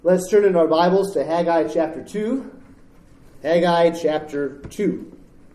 Let's turn in our Bibles to Haggai chapter 2. Haggai chapter 2.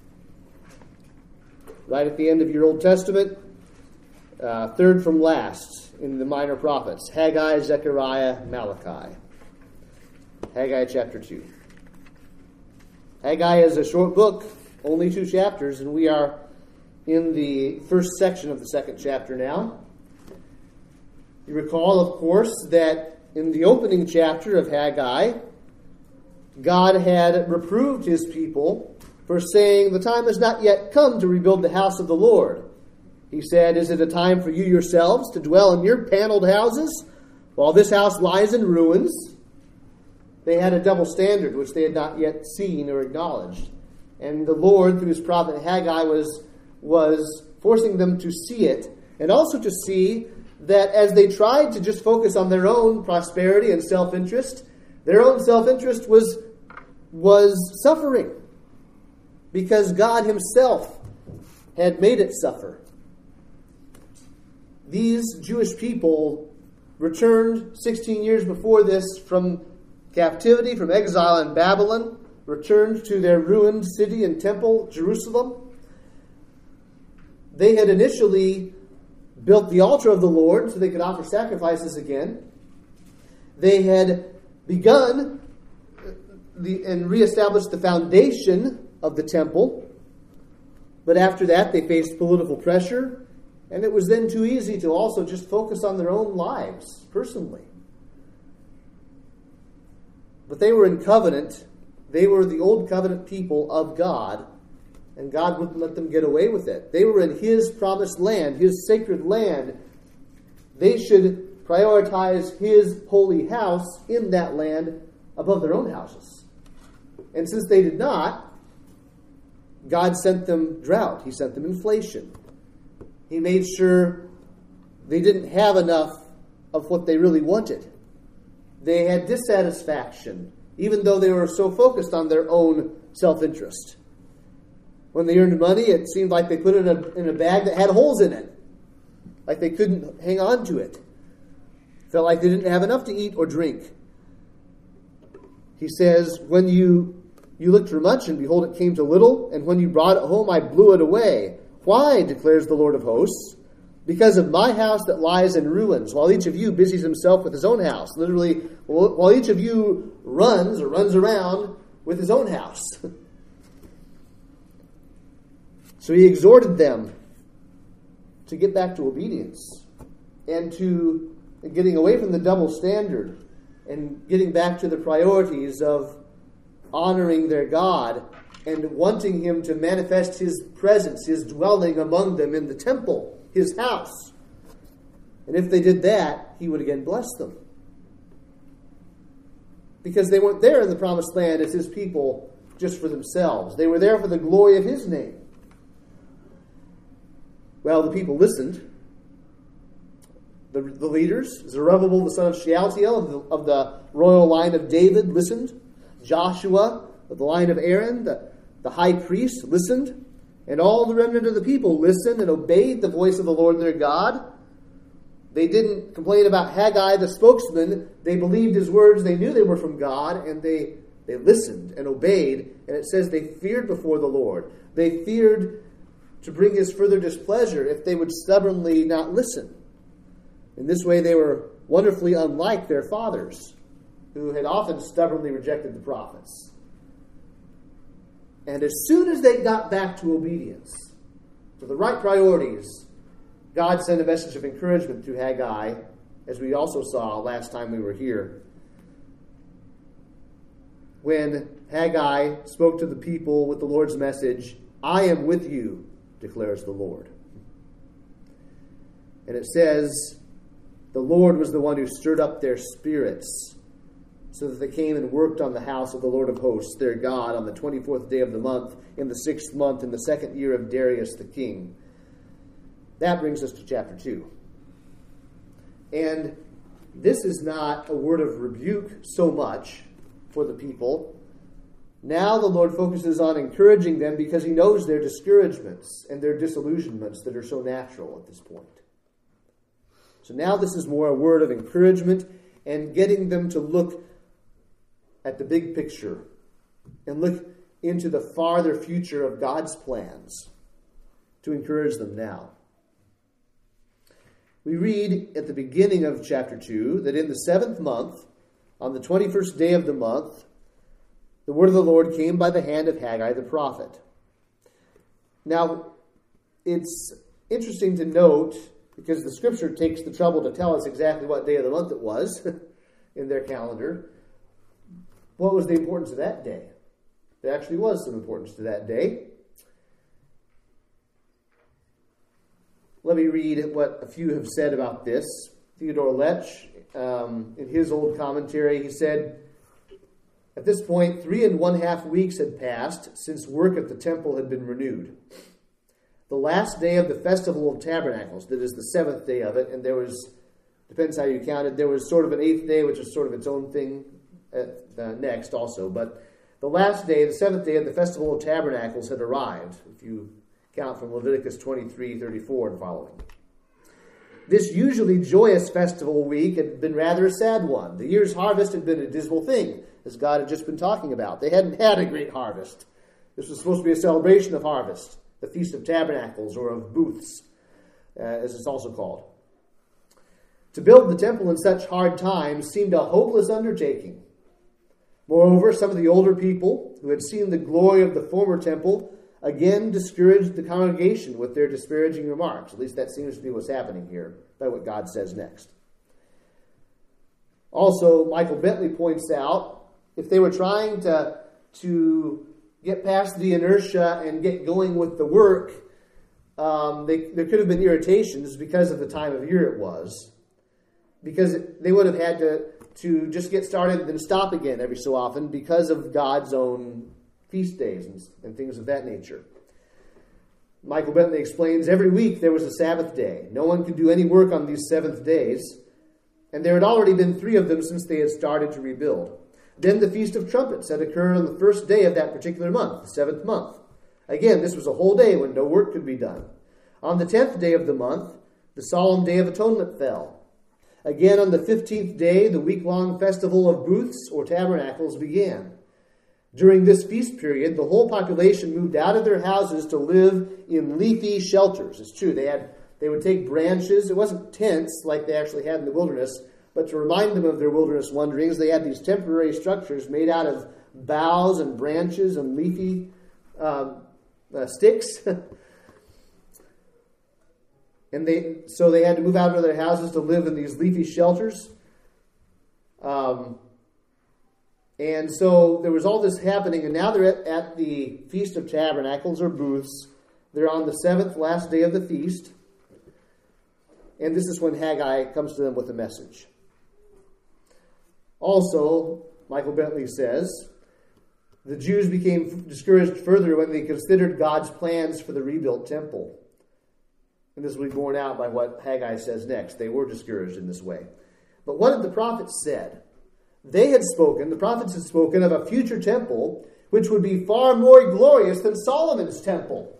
Right at the end of your Old Testament, third from last in the minor prophets. Haggai, Zechariah, Malachi. Haggai chapter 2. Haggai is a short book, only 2 chapters, and we are in the first section of the second chapter now. You recall, of course, that in the opening chapter of Haggai, God had reproved his people for saying, "The time has not yet come to rebuild the house of the Lord." He said, "Is it a time for you yourselves to dwell in your paneled houses while this house lies in ruins?" They had a double standard which they had not yet seen or acknowledged. And the Lord, through his prophet Haggai, was forcing them to see it, and also to see that as they tried to just focus on their own prosperity and self-interest, their own self-interest was suffering because God himself had made it suffer. These Jewish people returned 16 years before this from captivity, from exile in Babylon, returned to their ruined city and temple, Jerusalem. They had initially built the altar of the Lord so they could offer sacrifices again. They had begun and reestablished the foundation of the temple. But after that, they faced political pressure, and it was then too easy to also just focus on their own lives personally. But they were in covenant. They were the old covenant people of God, and God wouldn't let them get away with it. They were in his promised land, his sacred land. They should prioritize his holy house in that land above their own houses. And since they did not, God sent them drought. He sent them inflation. He made sure they didn't have enough of what they really wanted. They had dissatisfaction, even though they were so focused on their own self-interest. When they earned money, it seemed like they put it in a bag that had holes in it. Like they couldn't hang on to it. Felt like they didn't have enough to eat or drink. He says, "When you looked for much, and behold, it came to little, and when you brought it home, I blew it away. Why, declares the Lord of hosts? Because of my house that lies in ruins, while each of you busies himself with his own house." Literally, while each of you runs around with his own house. So he exhorted them to get back to obedience and to getting away from the double standard and getting back to the priorities of honoring their God and wanting him to manifest his presence, his dwelling among them in the temple, his house. And if they did that, he would again bless them. Because they weren't there in the promised land as his people just for themselves. They were there for the glory of his name. Well, the people listened. The leaders, Zerubbabel, the son of Shealtiel, of the royal line of David, listened. Joshua, of the line of Aaron, the high priest, listened. And all the remnant of the people listened and obeyed the voice of the Lord their God. They didn't complain about Haggai, the spokesman. They believed his words. They knew they were from God, and they listened and obeyed. And it says they feared before the Lord. They feared to bring his further displeasure if they would stubbornly not listen. In this way, they were wonderfully unlike their fathers, who had often stubbornly rejected the prophets. And as soon as they got back to obedience, to the right priorities, God sent a message of encouragement through Haggai, as we also saw last time we were here. When Haggai spoke to the people with the Lord's message, "I am with you," declares the Lord. And it says, the Lord was the one who stirred up their spirits so that they came and worked on the house of the Lord of hosts, their God, on the 24th day of the month, in the 6th month, in the 2nd year of Darius the king. That brings us to chapter 2. And this is not a word of rebuke so much for the people. Now the Lord focuses on encouraging them because he knows their discouragements and their disillusionments that are so natural at this point. So now this is more a word of encouragement and getting them to look at the big picture and look into the farther future of God's plans to encourage them now. We read at the beginning of chapter 2 that in the 7th month, on the 21st day of the month, the word of the Lord came by the hand of Haggai the prophet. Now, it's interesting to note, because the scripture takes the trouble to tell us exactly what day of the month it was in their calendar. What was the importance of that day? There actually was some importance to that day. Let me read what a few have said about this. Theodore Lech, in his old commentary, he said, at this point, 3½ weeks had passed since work at the temple had been renewed. The last day of the Festival of Tabernacles, that is the 7th day of it, and there was, depends how you counted, there was sort of an 8th day, which is sort of its own thing next also. But the last day, the 7th day of the Festival of Tabernacles had arrived, if you count from Leviticus 23:34 and following. This usually joyous festival week had been rather a sad one. The year's harvest had been a dismal thing, as God had just been talking about. They hadn't had a great harvest. This was supposed to be a celebration of harvest, the Feast of Tabernacles, or of Booths, as it's also called. To build the temple in such hard times seemed a hopeless undertaking. Moreover, some of the older people who had seen the glory of the former temple again discouraged the congregation with their disparaging remarks. At least that seems to be what's happening here by what God says next. Also, Michael Bentley points out, if they were trying to get past the inertia and get going with the work, there could have been irritations because of the time of year it was. Because they would have had to just get started and then stop again every so often because of God's own feast days and things of that nature. Michael Bentley explains, every week there was a Sabbath day. No one could do any work on these 7th days, and there had already been 3 of them since they had started to rebuild. Then the Feast of Trumpets had occurred on the 1st day of that particular month, the 7th month. Again, this was a whole day when no work could be done. On the 10th day of the month, the solemn Day of Atonement fell. Again, on the 15th day, the week-long festival of booths or tabernacles began. During this feast period, the whole population moved out of their houses to live in leafy shelters. It's true, they would take branches. It wasn't tents like they actually had in the wilderness, but to remind them of their wilderness wanderings, they had these temporary structures made out of boughs and branches and leafy sticks. And so they had to move out of their houses to live in these leafy shelters. And so there was all this happening, and now they're at the Feast of Tabernacles or Booths. They're on the 7th, last day of the feast. And this is when Haggai comes to them with a message. Also, Michael Bentley says, the Jews became discouraged further when they considered God's plans for the rebuilt temple. And this will be borne out by what Haggai says next. They were discouraged in this way. But what had the prophets said? The prophets had spoken of a future temple which would be far more glorious than Solomon's temple.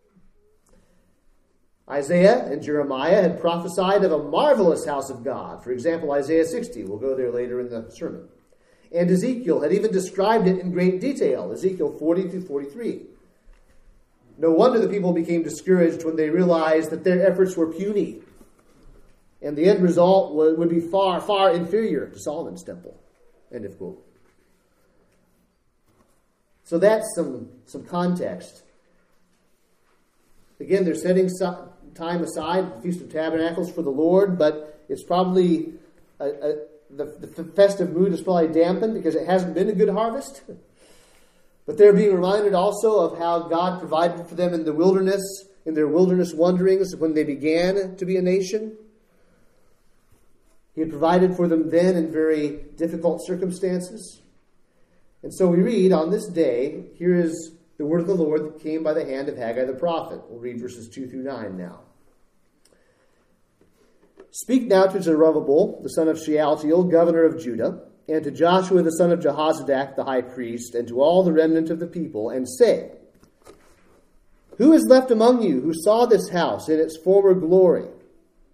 Isaiah and Jeremiah had prophesied of a marvelous house of God. For example, Isaiah 60. We'll go there later in the sermon. And Ezekiel had even described it in great detail. Ezekiel 40 through 43. No wonder the people became discouraged when they realized that their efforts were puny. And the end result would be far, far inferior to Solomon's temple. End of quote. So that's some context. Again, they're setting time aside, the Feast of Tabernacles, for the Lord, but it's probably, the festive mood is probably dampened because it hasn't been a good harvest. But they're being reminded also of how God provided for them in the wilderness, in their wilderness wanderings when they began to be a nation. He had provided for them then in very difficult circumstances. And so we read, on this day, here is the word of the Lord that came by the hand of Haggai the prophet. We'll read verses 2 through 9 now. Speak now to Zerubbabel, the son of Shealtiel, governor of Judah, and to Joshua, the son of Jehozadak, the high priest, and to all the remnant of the people, and say, who is left among you who saw this house in its former glory?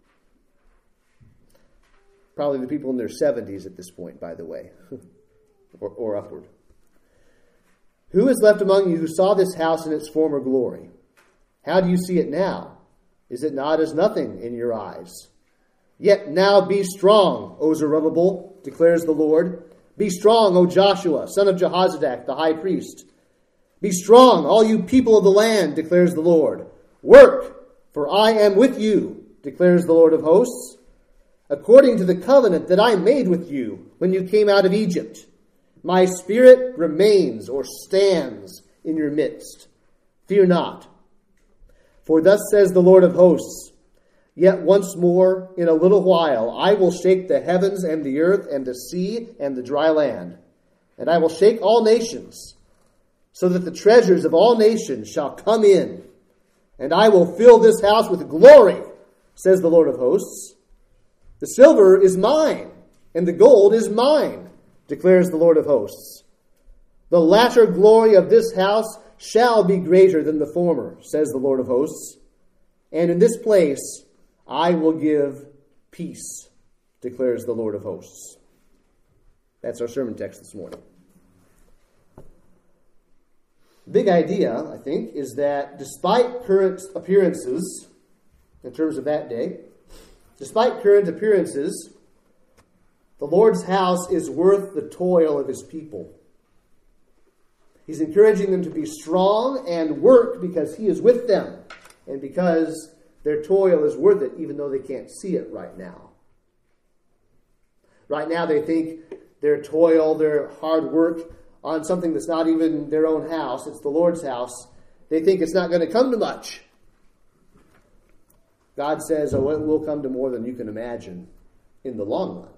Probably the people in their 70s at this point, by the way. or upward. Who is left among you who saw this house in its former glory? How do you see it now? Is it not as nothing in your eyes? Yet now be strong, O Zerubbabel, declares the Lord. Be strong, O Joshua, son of Jehozadak, the high priest. Be strong, all you people of the land, declares the Lord. Work, for I am with you, declares the Lord of hosts, according to the covenant that I made with you when you came out of Egypt. My spirit remains or stands in your midst. Fear not. For thus says the Lord of hosts, yet once more, in a little while, I will shake the heavens and the earth and the sea and the dry land. And I will shake all nations, so that the treasures of all nations shall come in. And I will fill this house with glory, says the Lord of hosts. The silver is mine, and the gold is mine, declares the Lord of hosts. The latter glory of this house shall be greater than the former, says the Lord of hosts. And in this place I will give peace, declares the Lord of hosts. That's our sermon text this morning. The big idea, I think, is that despite current appearances, in terms of that day, despite current appearances, the Lord's house is worth the toil of his people. He's encouraging them to be strong and work because he is with them and because their toil is worth it, even though they can't see it right now. Right now they think their toil, their hard work on something that's not even their own house, it's the Lord's house, they think it's not going to come to much. God says, oh, it will come to more than you can imagine in the long run.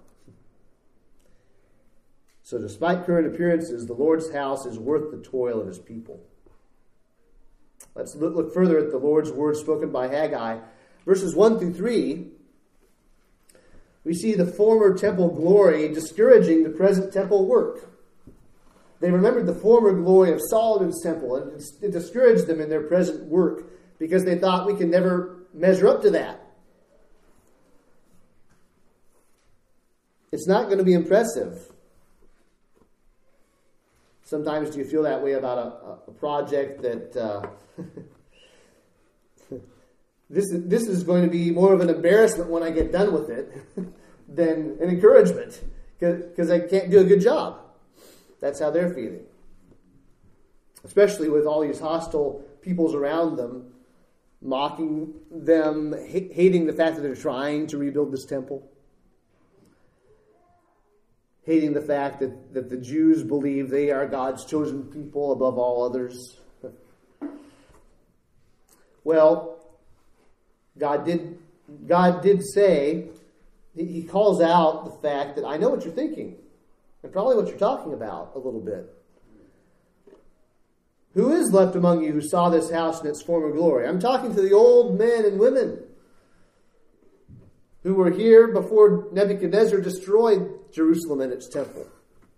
So despite current appearances, the Lord's house is worth the toil of his people. Let's look further at the Lord's word spoken by Haggai. Verses 1 through 3, we see the former temple glory discouraging the present temple work. They remembered the former glory of Solomon's temple, and it discouraged them in their present work because they thought we can never measure up to that. It's not going to be impressive. Sometimes do you feel that way about a project that this is going to be more of an embarrassment when I get done with it than an encouragement because I can't do a good job. That's how they're feeling. Especially with all these hostile peoples around them, mocking them, hating the fact that they're trying to rebuild this temple. Hating the fact that the Jews believe they are God's chosen people above all others. Well, God did say, he calls out the fact that I know what you're thinking, and probably what you're talking about a little bit. Who is left among you who saw this house in its former glory? I'm talking to the old men and women who were here before Nebuchadnezzar destroyed Jerusalem and its temple.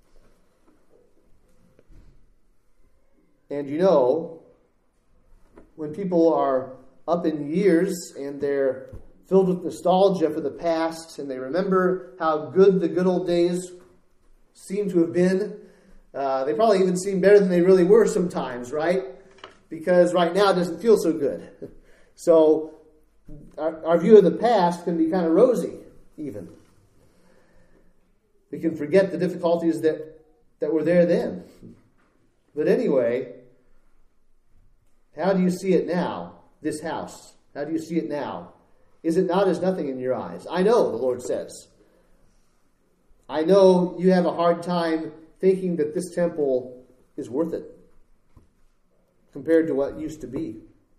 And you know, when people are up in years and they're filled with nostalgia for the past and they remember how good the good old days seem to have been, they probably even seem better than they really were sometimes, right? Because right now it doesn't feel so good. So our view of the past can be kind of rosy, even. We can forget the difficulties that were there then. But anyway, how do you see it now, this house? How do you see it now? Is it not as nothing in your eyes? I know, the Lord says. I know you have a hard time thinking that this temple is worth it compared to what it used to be.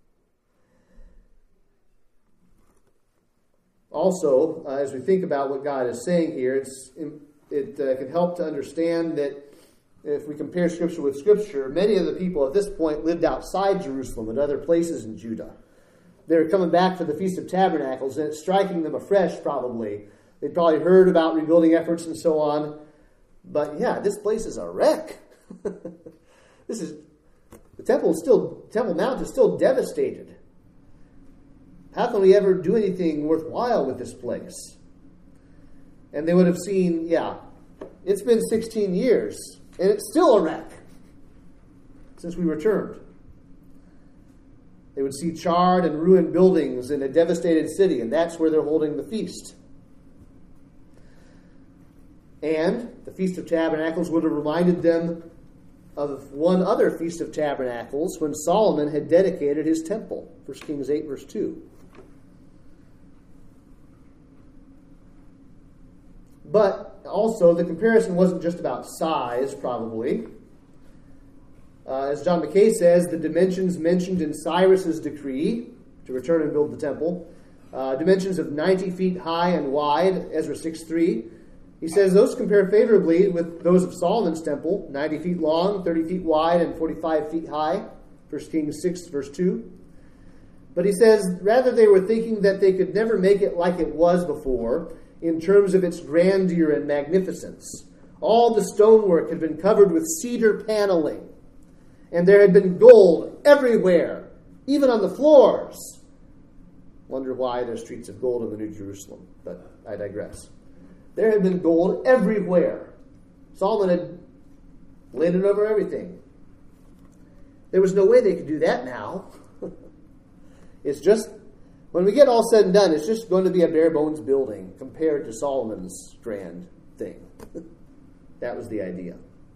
Also, as we think about what God is saying here, it can help to understand that if we compare Scripture with Scripture, many of the people at this point lived outside Jerusalem and other places in Judah. They were coming back for the Feast of Tabernacles, and it's striking them afresh, probably. They'd probably heard about rebuilding efforts and so on. But yeah, this place is a wreck. The Temple Mount is still devastated. How can we ever do anything worthwhile with this place? And they would have seen, it's been 16 years And it's still a wreck since we returned. They would see charred and ruined buildings in a devastated city, and that's where they're holding the feast. And the Feast of Tabernacles would have reminded them of one other Feast of Tabernacles when Solomon had dedicated his temple. 1 Kings 8, verse 2. But also, the comparison wasn't just about size, probably. As John Mackay says, the dimensions mentioned in Cyrus's decree to return and build the temple, dimensions of 90 feet high and wide, Ezra 6:3. He says those compare favorably with those of Solomon's temple, 90 feet long, 30 feet wide, and 45 feet high, 1 Kings 6, verse 2. But he says, rather they were thinking that they could never make it like it was before, in terms of its grandeur and magnificence. All the stonework had been covered with cedar paneling, and there had been gold everywhere, even on the floors. Wonder why there's streets of gold in the New Jerusalem, but I digress. There had been gold everywhere. Solomon had laid it over everything. There was no way they could do that now. It's just, when we get all said and done, it's just going to be a bare bones building compared to Solomon's grand thing. That was the idea.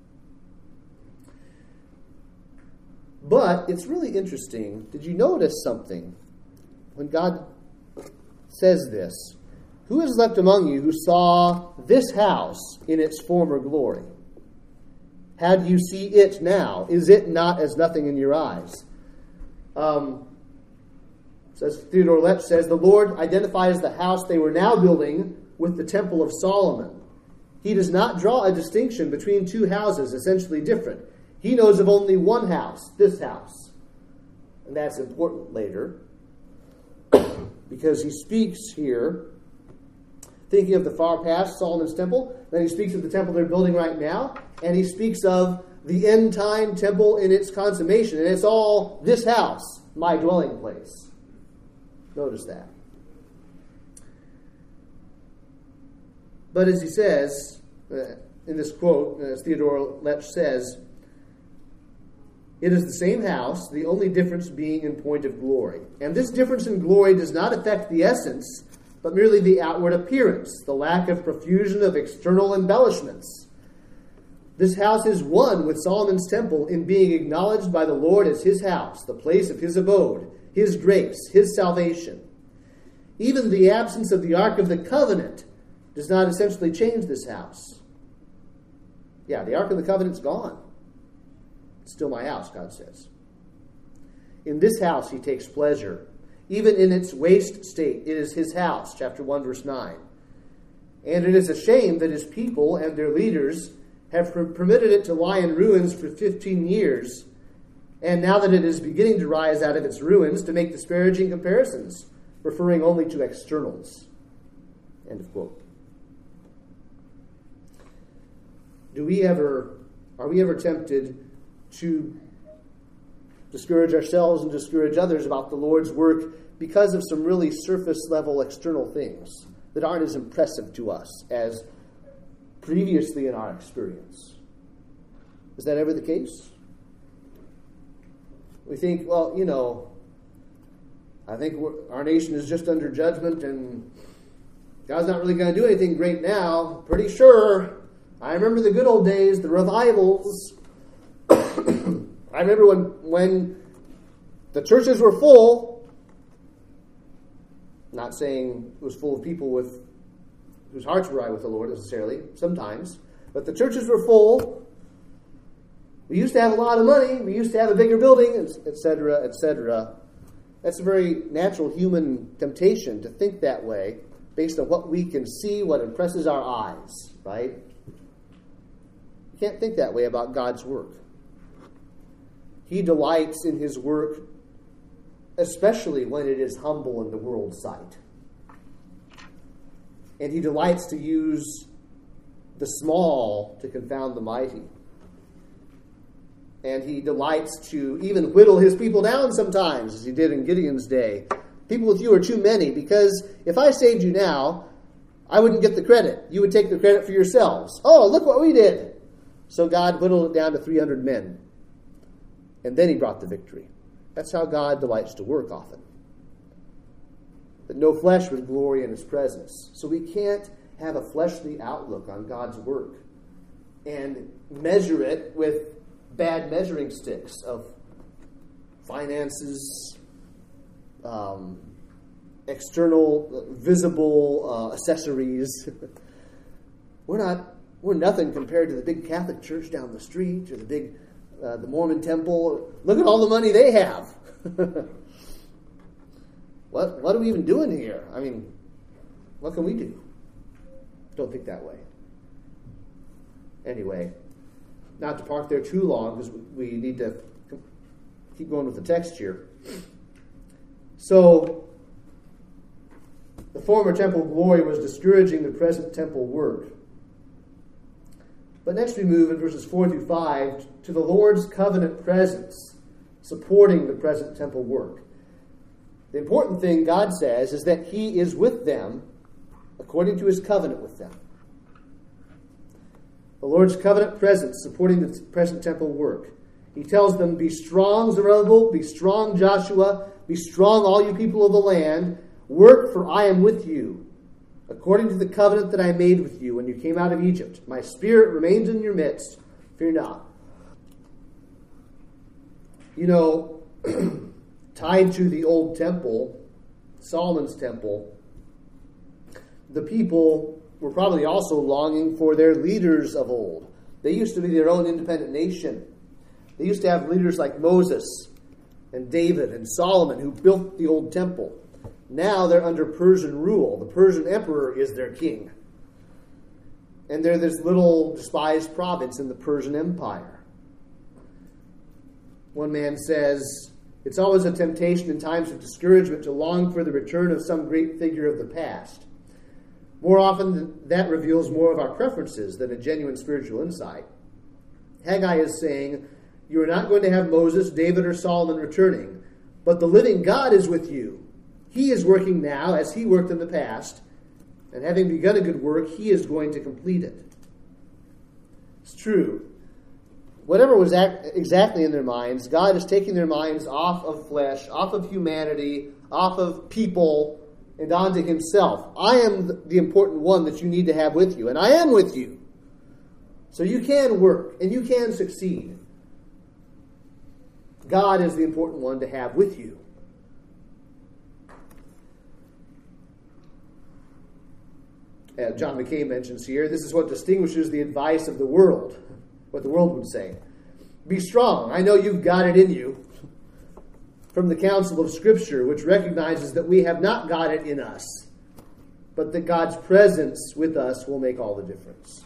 But it's really interesting. Did you notice something? When God says this, who is left among you who saw this house in its former glory? How do you see it now? Is it not as nothing in your eyes? Says Theodore Letch says, the Lord identifies the house they were now building with the Temple of Solomon. He does not draw a distinction between two houses essentially different. He knows of only one house, this house. And that's important later, because he speaks here, thinking of the far past, Solomon's temple, then he speaks of the temple they're building right now, and he speaks of the end-time temple in its consummation. And it's all this house, my dwelling place. Notice that. But as he says, in this quote, as Theodore Letch says, it is the same house, the only difference being in point of glory. And this difference in glory does not affect the essence, but merely the outward appearance, the lack of profusion of external embellishments. This house is one with Solomon's temple in being acknowledged by the Lord as his house, the place of his abode, his grace, his salvation. Even the absence of the Ark of the Covenant does not essentially change this house. Yeah, the Ark of the Covenant's gone. It's still my house, God says. In this house he takes pleasure. Even in its waste state, it is his house, chapter 1, verse 9. And it is a shame that his people and their leaders have permitted it to lie in ruins for 15 years, and now that it is beginning to rise out of its ruins, to make disparaging comparisons, referring only to externals. End of quote. Are we ever tempted to discourage ourselves and discourage others about the Lord's work because of some really surface-level external things that aren't as impressive to us as previously in our experience? Is that ever the case? We think, well, I think our nation is just under judgment and God's not really going to do anything great now. Pretty sure. I remember the good old days, the revivals. I remember when the churches were full. Not saying it was full of people whose hearts were right with the Lord necessarily, sometimes. But the churches were full. We used to have a lot of money. We used to have a bigger building, etc., etc. That's a very natural human temptation to think that way based on what we can see, what impresses our eyes, right? You can't think that way about God's work. He delights in his work, especially when it is humble in the world's sight. And he delights to use the small to confound the mighty. And he delights to even whittle his people down sometimes, as he did in Gideon's day. People with you are too many, because if I saved you now, I wouldn't get the credit. You would take the credit for yourselves. Oh, look what we did. So God whittled it down to 300 men. And then he brought the victory. That's how God delights to work often. That no flesh would glory in his presence. So we can't have a fleshly outlook on God's work and measure it with bad measuring sticks of finances, external, visible accessories. We're nothing compared to the big Catholic church down the street or the Mormon temple. Look at all the money they have. What are we even doing here? I mean, what can we do? Don't think that way. Anyway, not to park there too long because we need to keep going with the text here. So, the former temple glory was discouraging the present temple work. But next we move in verses 4 through 5 to the Lord's covenant presence supporting the present temple work. The important thing God says is that he is with them according to his covenant with them. The Lord's covenant presence supporting the present temple work. He tells them, be strong, Zerubbabel, be strong, Joshua, be strong, all you people of the land. Work, for I am with you, according to the covenant that I made with you when you came out of Egypt. My spirit remains in your midst. Fear not. You know, tied to the old temple, Solomon's temple, the people were probably also longing for their leaders of old. They used to be their own independent nation. They used to have leaders like Moses and David and Solomon who built the old temple. Now they're under Persian rule. The Persian emperor is their king. And they're this little despised province in the Persian Empire. One man says, it's always a temptation in times of discouragement to long for the return of some great figure of the past. More often, that reveals more of our preferences than a genuine spiritual insight. Haggai is saying, you are not going to have Moses, David, or Solomon returning, but the living God is with you. He is working now as he worked in the past, and having begun a good work, he is going to complete it. It's true. Whatever was exactly in their minds, God is taking their minds off of flesh, off of humanity, off of people, and onto himself. I am the important one that you need to have with you, and I am with you. So you can work, and you can succeed. God is the important one to have with you. As John McKay mentions here, this is what distinguishes the advice of the world, what the world would say. Be strong. I know you've got it in you. From the counsel of Scripture, which recognizes that we have not got it in us, but that God's presence with us will make all the difference.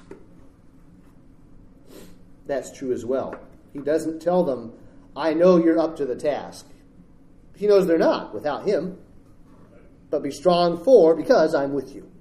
That's true as well. He doesn't tell them, I know you're up to the task. He knows they're not without him. But be strong because I'm with you.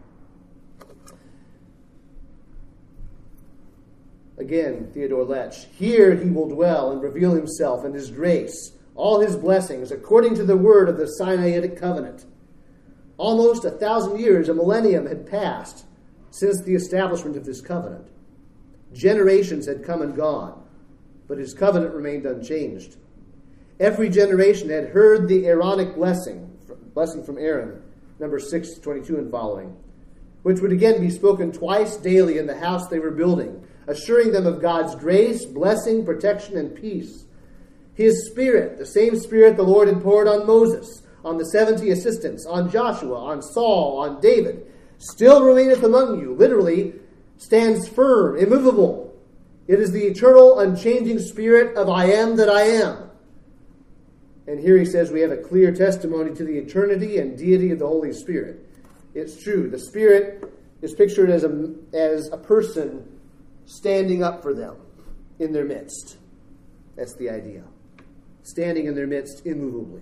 Again, Theodore Lech, here he will dwell and reveal himself and his grace, all his blessings, according to the word of the Sinaitic covenant. Almost 1,000 years, a millennium, had passed since the establishment of this covenant. Generations had come and gone, but his covenant remained unchanged. Every generation had heard the Aaronic blessing from Aaron, Numbers 6:22 and following, which would again be spoken twice daily in the house they were building, assuring them of God's grace, blessing, protection, and peace. His Spirit, the same Spirit the Lord had poured on Moses, on the 70 assistants, on Joshua, on Saul, on David, still remaineth among you, literally stands firm, immovable. It is the eternal, unchanging Spirit of I am that I am. And here he says we have a clear testimony to the eternity and deity of the Holy Spirit. It's true. The Spirit is pictured as a person standing up for them in their midst. That's the idea. Standing in their midst immovably.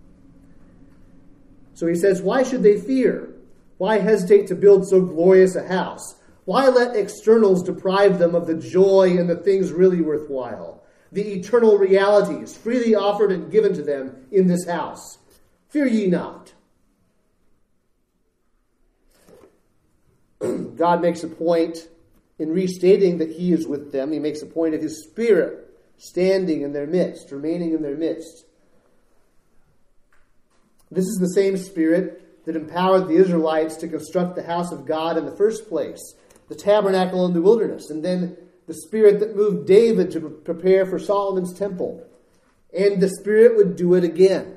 So he says, why should they fear? Why hesitate to build so glorious a house? Why let externals deprive them of the joy and the things really worthwhile? The eternal realities freely offered and given to them in this house. Fear ye not. God makes a point In restating that he is with them, he makes a point of his Spirit standing in their midst, remaining in their midst. This is the same Spirit that empowered the Israelites to construct the house of God in the first place, the tabernacle in the wilderness, and then the Spirit that moved David to prepare for Solomon's temple. And the Spirit would do it again.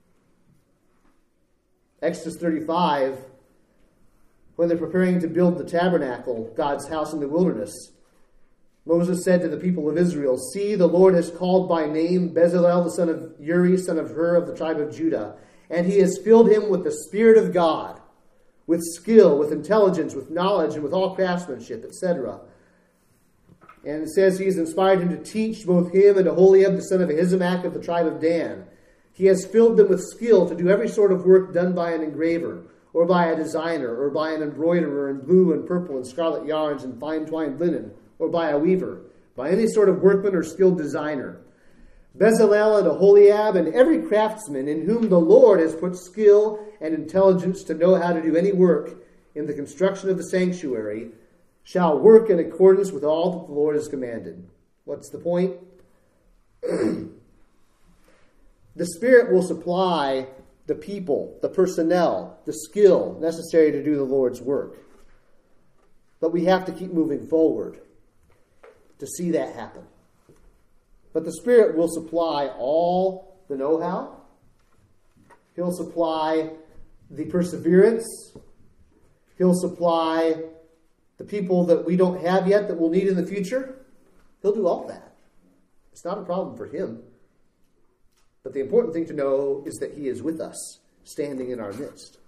Exodus 35, when they're preparing to build the tabernacle, God's house in the wilderness, Moses said to the people of Israel, "See, the Lord has called by name Bezalel, the son of Uri, son of Hur, of the tribe of Judah, and he has filled him with the Spirit of God, with skill, with intelligence, with knowledge, and with all craftsmanship," etc. And it says he has inspired him to teach both him and Aholiab, the son of Ahisamach of the tribe of Dan. He has filled them with skill to do every sort of work done by an engraver, or by a designer, or by an embroiderer in blue and purple and scarlet yarns and fine twined linen, or by a weaver, by any sort of workman or skilled designer. Bezalel and Aholiab and every craftsman in whom the Lord has put skill and intelligence to know how to do any work in the construction of the sanctuary shall work in accordance with all that the Lord has commanded. What's the point? The Spirit will supply the people, the personnel, the skill necessary to do the Lord's work. But we have to keep moving forward to see that happen. But the Spirit will supply all the know-how. He'll supply the perseverance. He'll supply the people that we don't have yet that we'll need in the future. He'll do all that. It's not a problem for him. But the important thing to know is that he is with us, standing in our midst.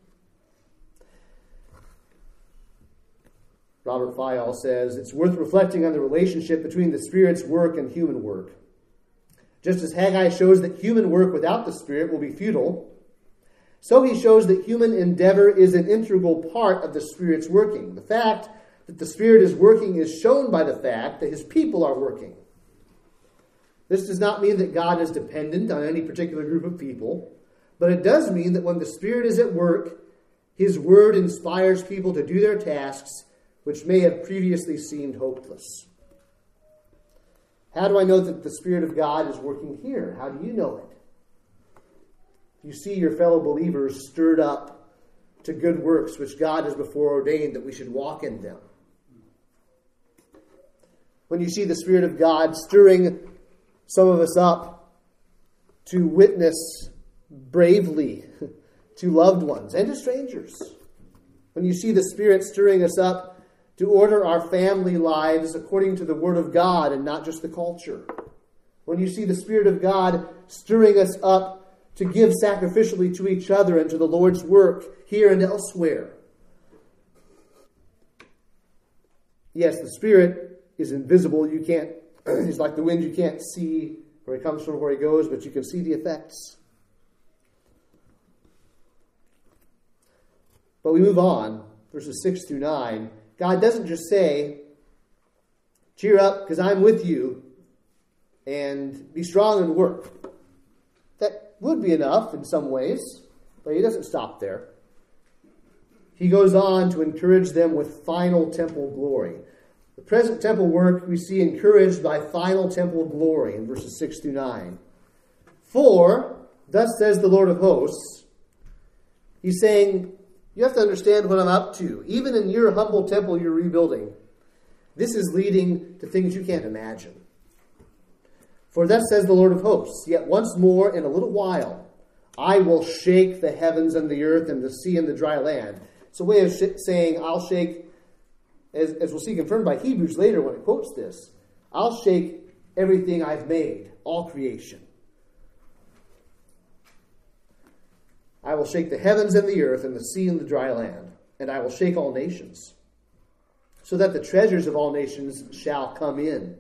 Robert Fayol says, "It's worth reflecting on the relationship between the Spirit's work and human work. Just as Haggai shows that human work without the Spirit will be futile, so he shows that human endeavor is an integral part of the Spirit's working. The fact that the Spirit is working is shown by the fact that his people are working. This does not mean that God is dependent on any particular group of people, but it does mean that when the Spirit is at work, his word inspires people to do their tasks which may have previously seemed hopeless." How do I know that the Spirit of God is working here? How do you know it? You see your fellow believers stirred up to good works which God has before ordained that we should walk in them. When you see the Spirit of God stirring some of us up to witness bravely to loved ones and to strangers. When you see the Spirit stirring us up to order our family lives according to the Word of God and not just the culture. When you see the Spirit of God stirring us up to give sacrificially to each other and to the Lord's work here and elsewhere. Yes, the Spirit is invisible. You can't, he's like the wind, you can't see where he comes from, where he goes, but you can see the effects. But we move on, verses 6 through 9. God doesn't just say, cheer up because I'm with you and be strong and work. That would be enough in some ways, but he doesn't stop there. He goes on to encourage them with final temple glory. The present temple work we see encouraged by final temple glory in verses 6 through 9. For, thus says the Lord of hosts, he's saying, you have to understand what I'm up to. Even in your humble temple you're rebuilding, this is leading to things you can't imagine. For thus says the Lord of hosts, yet once more in a little while, I will shake the heavens and the earth and the sea and the dry land. It's a way of saying I'll shake, as we'll see confirmed by Hebrews later when it quotes this, I'll shake everything I've made, all creation. I will shake the heavens and the earth and the sea and the dry land, and I will shake all nations, so that the treasures of all nations shall come in.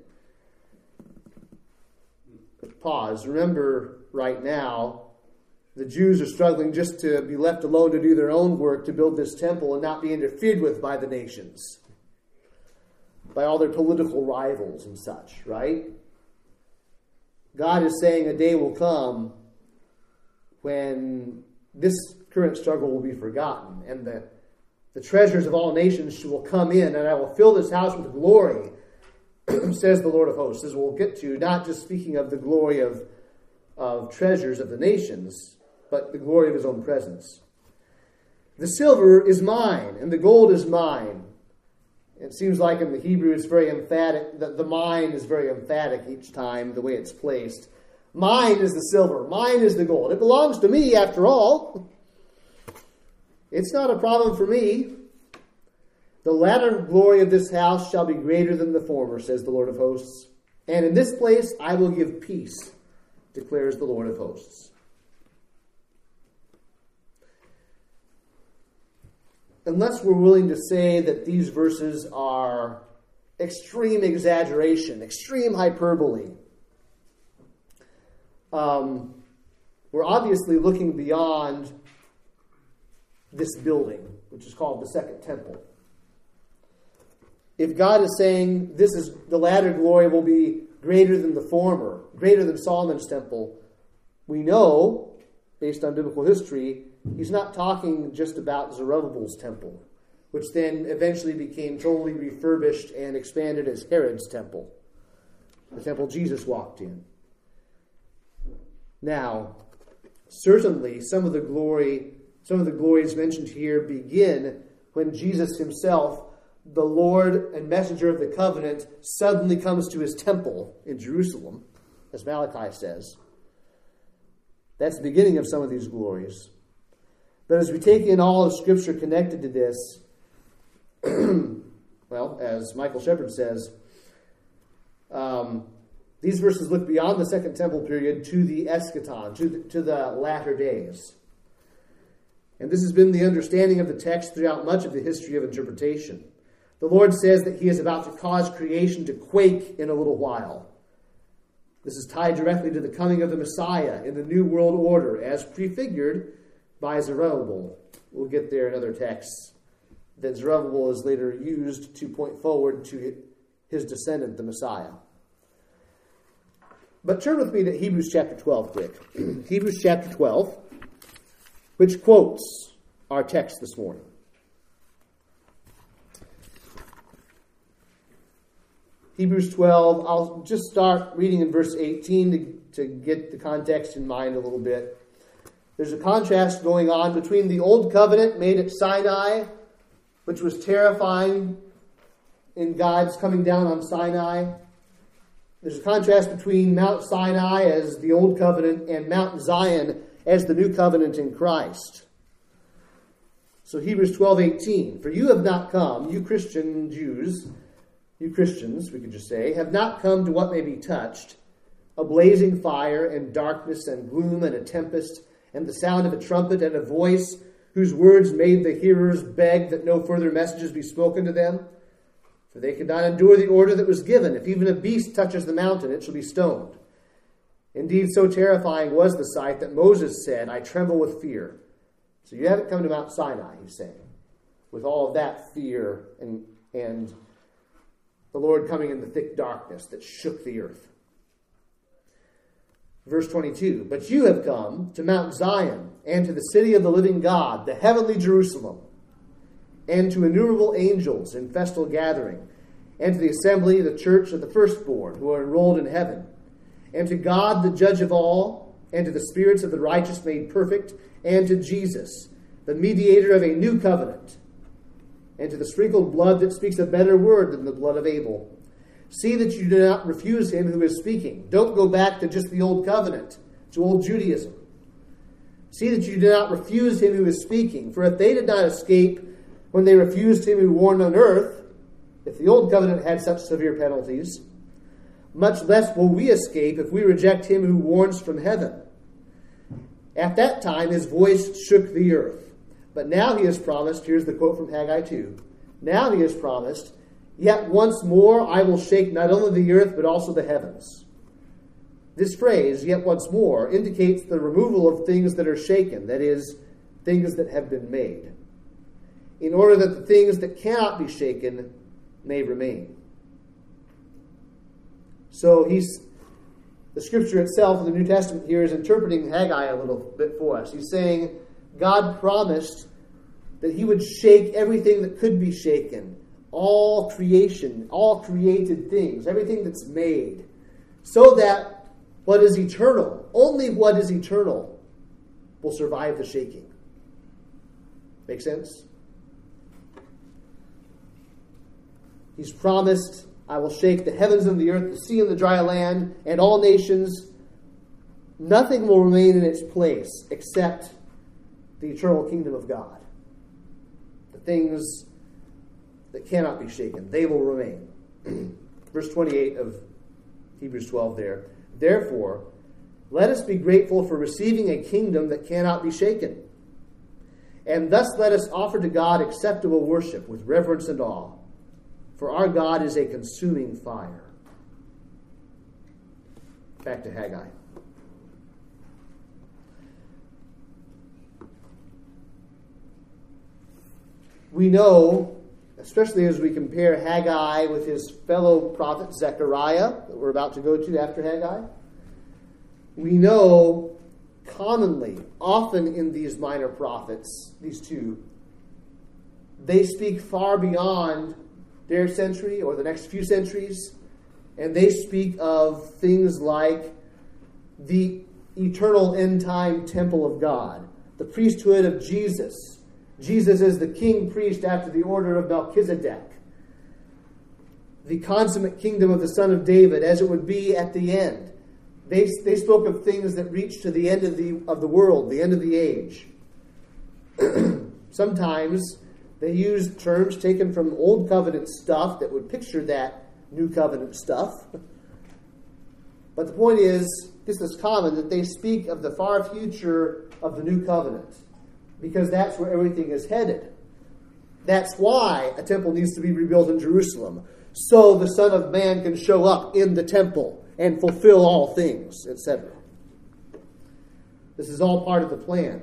Pause. Remember, right now, the Jews are struggling just to be left alone to do their own work to build this temple and not be interfered with by the nations, by all their political rivals and such, right? God is saying a day will come when this current struggle will be forgotten, and The treasures of all nations will come in, and I will fill this house with glory, says the Lord of hosts. As we'll get to, not just speaking of the glory of treasures of the nations, but the glory of his own presence. The silver is mine, and the gold is mine. It seems like in the Hebrew it's very emphatic, that the mine is very emphatic each time, the way it's placed. Mine is the silver, mine is the gold. It belongs to me after all. It's not a problem for me. The latter glory of this house shall be greater than the former, says the Lord of hosts. And in this place I will give peace, declares the Lord of hosts. Unless we're willing to say that these verses are extreme exaggeration, extreme hyperbole, we're obviously looking beyond this building, which is called the Second Temple. If God is saying this is the latter glory will be greater than the former, greater than Solomon's temple, we know, based on biblical history, he's not talking just about Zerubbabel's temple, which then eventually became totally refurbished and expanded as Herod's temple, the temple Jesus walked in. Now, certainly some of the glories mentioned here begin when Jesus himself, the Lord and messenger of the covenant, suddenly comes to his temple in Jerusalem, as Malachi says. That's the beginning of some of these glories. But as we take in all of Scripture connected to this, well, as Michael Shepard says, these verses look beyond the Second Temple period to the eschaton, to the latter days. And this has been the understanding of the text throughout much of the history of interpretation. The Lord says that he is about to cause creation to quake in a little while. This is tied directly to the coming of the Messiah in the New World Order, as prefigured by Zerubbabel. We'll get there in other texts that Zerubbabel is later used to point forward to his descendant, the Messiah. But turn with me to Hebrews chapter 12 quick. Hebrews chapter 12, which quotes our text this morning. Hebrews 12, I'll just start reading in verse 18 to get the context in mind a little bit. There's a contrast going on between the old covenant made at Sinai, which was terrifying in God's coming down on Sinai. There's a contrast between Mount Sinai as the old covenant and Mount Zion as the new covenant in Christ. So Hebrews 12:18, for you have not come, you Christian Jews, you Christians, we could just say, have not come to what may be touched, a blazing fire and darkness and gloom and a tempest and the sound of a trumpet and a voice whose words made the hearers beg that no further messages be spoken to them. For they could not endure the order that was given. If even a beast touches the mountain, it shall be stoned. Indeed, so terrifying was the sight that Moses said, I tremble with fear. So you haven't come to Mount Sinai, he's saying, with all of that fear and the Lord coming in the thick darkness that shook the earth. Verse 22, but you have come to Mount Zion and to the city of the living God, the heavenly Jerusalem, and to innumerable angels in festal gathering, and to the assembly of the church of the firstborn who are enrolled in heaven, and to God the judge of all, and to the spirits of the righteous made perfect, and to Jesus, the mediator of a new covenant, and to the sprinkled blood that speaks a better word than the blood of Abel. See that you do not refuse him who is speaking. Don't go back to just the old covenant, to old Judaism. See that you do not refuse him who is speaking. For if they did not escape when they refused him who warned on earth, if the old covenant had such severe penalties, much less will we escape if we reject him who warns from heaven. At that time his voice shook the earth. But now he has promised, here's the quote from Haggai 2, now he has promised, yet once more I will shake not only the earth but also the heavens. This phrase, yet once more, indicates the removal of things that are shaken, that is, things that have been made, in order that the things that cannot be shaken may remain. So the scripture itself in the New Testament here is interpreting Haggai a little bit for us. He's saying God promised that he would shake everything that could be shaken, all creation, all created things, everything that's made, so that what is eternal, only what is eternal, will survive the shaking. Make sense? He's promised, I will shake the heavens and the earth, the sea and the dry land, and all nations. Nothing will remain in its place except the eternal kingdom of God. The things that cannot be shaken, they will remain. Verse 28 of Hebrews 12 there. Therefore, let us be grateful for receiving a kingdom that cannot be shaken. And thus let us offer to God acceptable worship with reverence and awe. For our God is a consuming fire. Back to Haggai. We know, especially as we compare Haggai with his fellow prophet Zechariah, that we're about to go to after Haggai, we know commonly, often in these minor prophets, these two, they speak far beyond their century or the next few centuries, and they speak of things like the eternal end-time temple of God, the priesthood of Jesus. Jesus is the king priest after the order of Melchizedek, the consummate kingdom of the Son of David as it would be at the end. They spoke of things that reach to the end of the world, the end of the age. Sometimes they used terms taken from Old Covenant stuff that would picture that New Covenant stuff. But the point is, this is common, that they speak of the far future of the New Covenant, because that's where everything is headed. That's why a temple needs to be rebuilt in Jerusalem, so the Son of Man can show up in the temple and fulfill all things, etc. This is all part of the plan.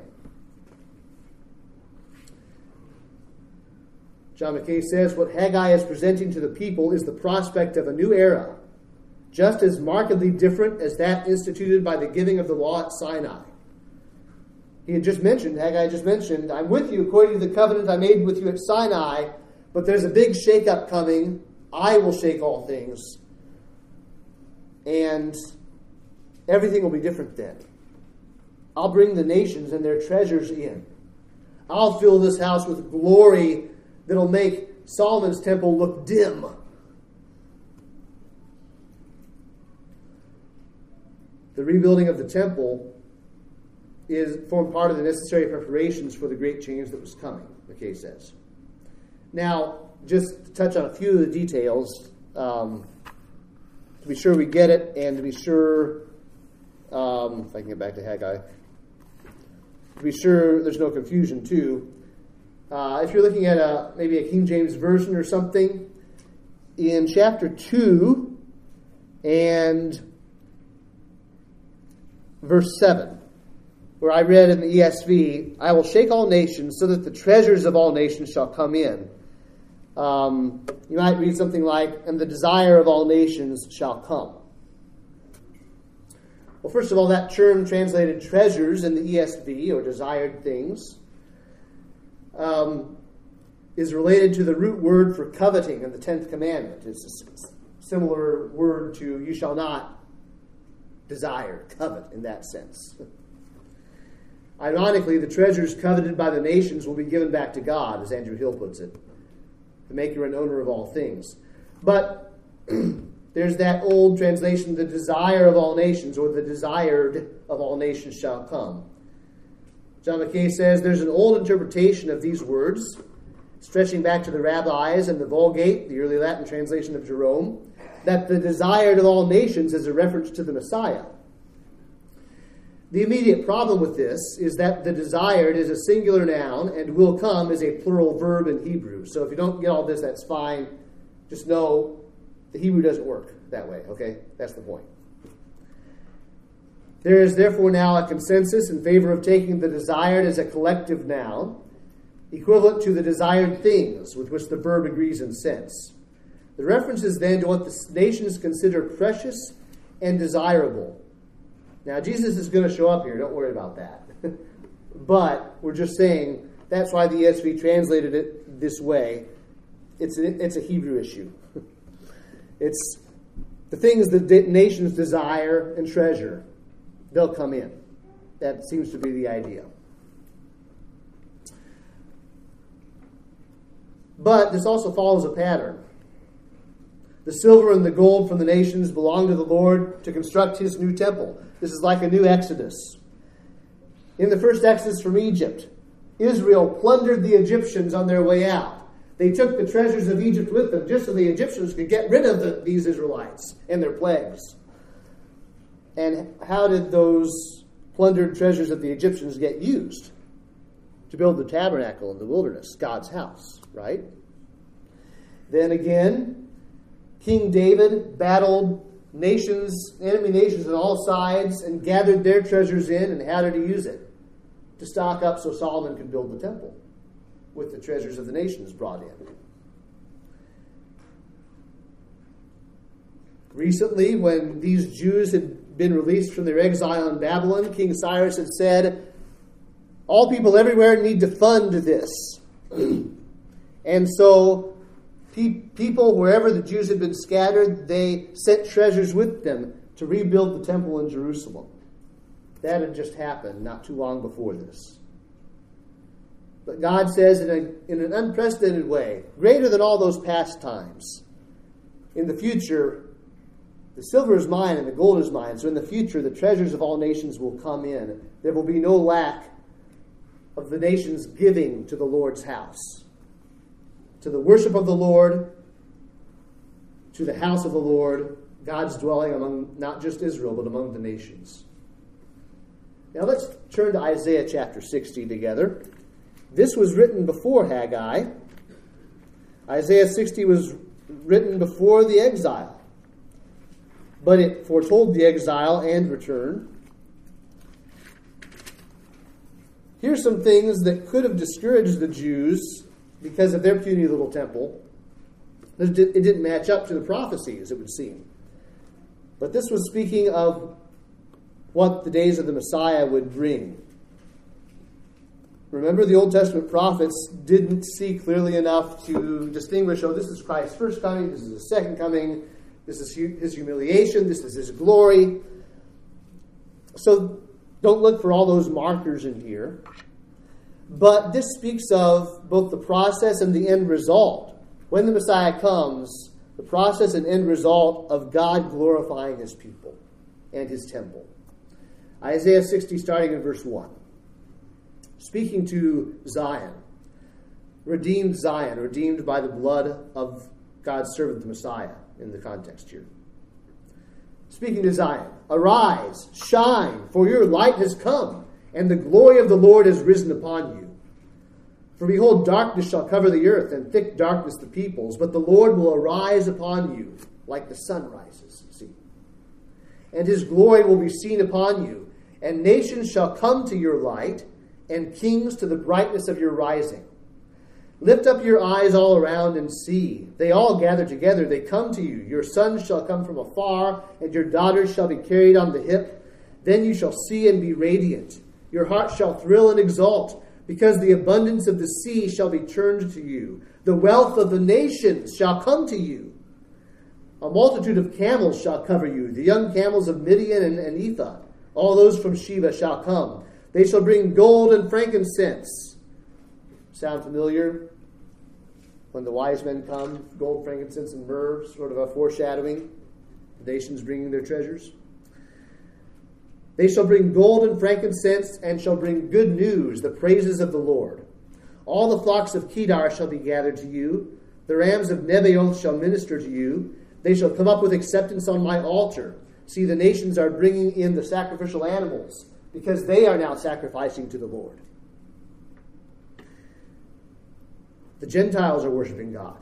John Mackay says, what Haggai is presenting to the people is the prospect of a new era, just as markedly different as that instituted by the giving of the law at Sinai. Haggai just mentioned, I'm with you according to the covenant I made with you at Sinai, but there's a big shakeup coming. I will shake all things. And everything will be different then. I'll bring the nations and their treasures in. I'll fill this house with glory that'll make Solomon's temple look dim. The rebuilding of the temple formed part of the necessary preparations for the great change that was coming, Mackay says. Now, just to touch on a few of the details, to be sure we get it, and to be sure, if I can get back to Haggai, to be sure there's no confusion too. If you're looking at maybe a King James Version or something, in chapter 2 and verse 7, where I read in the ESV, I will shake all nations so that the treasures of all nations shall come in. You might read something like, and the desire of all nations shall come. Well, first of all, that term translated treasures in the ESV, or desired things, is related to the root word for coveting in the 10th commandment. It's a similar word to you shall not desire, covet in that sense. Ironically, the treasures coveted by the nations will be given back to God, as Andrew Hill puts it, the maker and owner of all things. But there's that old translation, the desire of all nations, or the desired of all nations shall come. John Mackay says there's an old interpretation of these words, stretching back to the rabbis and the Vulgate, the early Latin translation of Jerome, that the desired of all nations is a reference to the Messiah. The immediate problem with this is that the desired is a singular noun and will come is a plural verb in Hebrew. So if you don't get all this, that's fine. Just know the Hebrew doesn't work that way, okay? That's the point. There is therefore now a consensus in favor of taking the desired as a collective noun, equivalent to the desired things, with which the verb agrees in sense. The reference is then to what the nations consider precious and desirable. Now, Jesus is going to show up here. Don't worry about that. But we're just saying That's why the ESV translated it this way. It's a Hebrew issue. It's the things that nations desire and treasure, they'll come in. That seems to be the idea. But this also follows a pattern. The silver and the gold from the nations belong to the Lord to construct his new temple. This is like a new Exodus. In the first Exodus from Egypt, Israel plundered the Egyptians on their way out. They took the treasures of Egypt with them just so the Egyptians could get rid of these Israelites and their plagues. And how did those plundered treasures of the Egyptians get used? To build the tabernacle in the wilderness, God's house, right? Then again, King David battled nations, enemy nations on all sides, and gathered their treasures in. And how did he use it? To stock up so Solomon could build the temple with the treasures of the nations brought in. Recently, when these Jews had been released from their exile in Babylon, King Cyrus had said, all people everywhere need to fund this. And so people, wherever the Jews had been scattered, they sent treasures with them to rebuild the temple in Jerusalem. That had just happened not too long before this. But God says in an unprecedented way, greater than all those past times, in the future, the silver is mine and the gold is mine. So in the future, the treasures of all nations will come in. There will be no lack of the nations giving to the Lord's house, to the worship of the Lord, to the house of the Lord, God's dwelling among not just Israel, but among the nations. Now let's turn to Isaiah chapter 60 together. This was written before Haggai. Isaiah 60 was written before the exile, but it foretold the exile and return. Here's some things that could have discouraged the Jews because of their puny little temple. It didn't match up to the prophecies, it would seem. But this was speaking of what the days of the Messiah would bring. Remember, the Old Testament prophets didn't see clearly enough to distinguish, this is Christ's first coming, this is his second coming, this is his humiliation, this is his glory. So don't look for all those markers in here. But this speaks of both the process and the end result. When the Messiah comes, the process and end result of God glorifying his people and his temple. Isaiah 60, starting in verse 1. Speaking to Zion, redeemed by the blood of God's servant, the Messiah, in the context here. Speaking to Zion, arise, shine, for your light has come, and the glory of the Lord has risen upon you. For behold, darkness shall cover the earth, and thick darkness the peoples, but the Lord will arise upon you like the sun rises, see. And his glory will be seen upon you, and nations shall come to your light, and kings to the brightness of your rising. Lift up your eyes all around and see. They all gather together. They come to you. Your sons shall come from afar, and your daughters shall be carried on the hip. Then you shall see and be radiant. Your heart shall thrill and exult, because the abundance of the sea shall be turned to you. The wealth of the nations shall come to you. A multitude of camels shall cover you. The young camels of Midian and Ephah. All those from Sheba shall come. They shall bring gold and frankincense. Sound familiar? When the wise men come, gold, frankincense, and myrrh, sort of a foreshadowing. The nations bringing their treasures. They shall bring gold and frankincense, and shall bring good news, the praises of the Lord. All the flocks of Kedar shall be gathered to you. The rams of Nebaioth shall minister to you. They shall come up with acceptance on my altar. See, the nations are bringing in the sacrificial animals, because they are now sacrificing to the Lord. The Gentiles are worshiping God.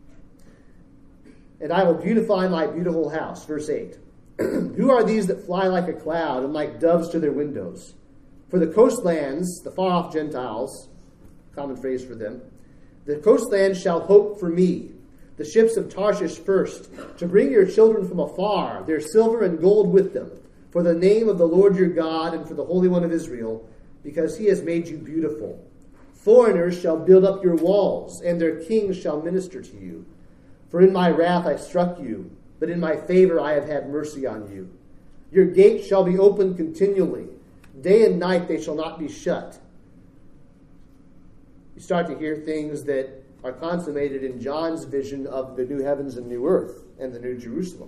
And I will beautify my beautiful house. Verse 8. Who are these that fly like a cloud and like doves to their windows? For the coastlands, the far-off Gentiles, common phrase for them, the coastlands shall hope for me, the ships of Tarshish first, to bring your children from afar, their silver and gold with them, for the name of the Lord your God and for the Holy One of Israel, because he has made you beautiful. Foreigners shall build up your walls, and their kings shall minister to you. For in my wrath I struck you, but in my favor I have had mercy on you. Your gates shall be opened continually. Day and night they shall not be shut. You start to hear things that are consummated in John's vision of the new heavens and new earth and the new Jerusalem.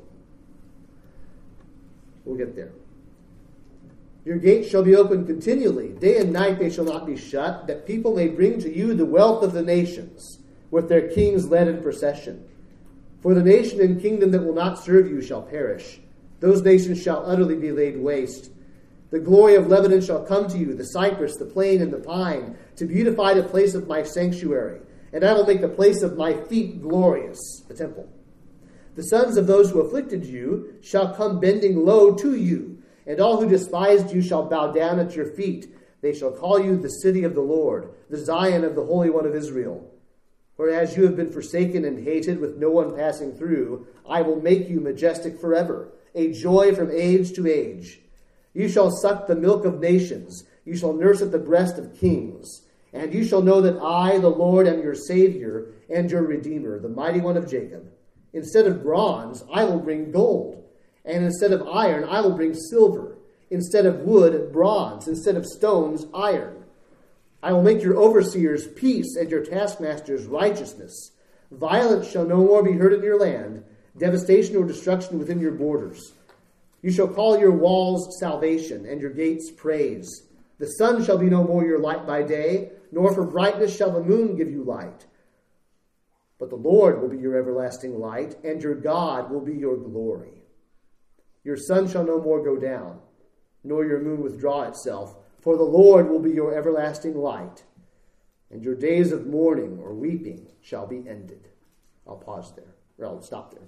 We'll get there. Your gates shall be opened continually. Day and night they shall not be shut, that people may bring to you the wealth of the nations, with their kings led in procession. For the nation and kingdom that will not serve you shall perish. Those nations shall utterly be laid waste. The glory of Lebanon shall come to you, the cypress, the plane, and the pine, to beautify the place of my sanctuary. And I will make the place of my feet glorious, the temple. The sons of those who afflicted you shall come bending low to you, and all who despised you shall bow down at your feet. They shall call you the city of the Lord, the Zion of the Holy One of Israel. Whereas you have been forsaken and hated with no one passing through, I will make you majestic forever, a joy from age to age. You shall suck the milk of nations. You shall nurse at the breast of kings. And you shall know that I, the Lord, am your Savior and your Redeemer, the Mighty One of Jacob. Instead of bronze, I will bring gold. And instead of iron, I will bring silver. Instead of wood, bronze. Instead of stones, iron. I will make your overseers peace and your taskmasters righteousness. Violence shall no more be heard in your land, devastation or destruction within your borders. You shall call your walls salvation and your gates praise. The sun shall be no more your light by day, nor for brightness shall the moon give you light. But the Lord will be your everlasting light, and your God will be your glory. Your sun shall no more go down, nor your moon withdraw itself, for the Lord will be your everlasting light, and your days of mourning or weeping shall be ended. I'll pause there, or I'll stop there.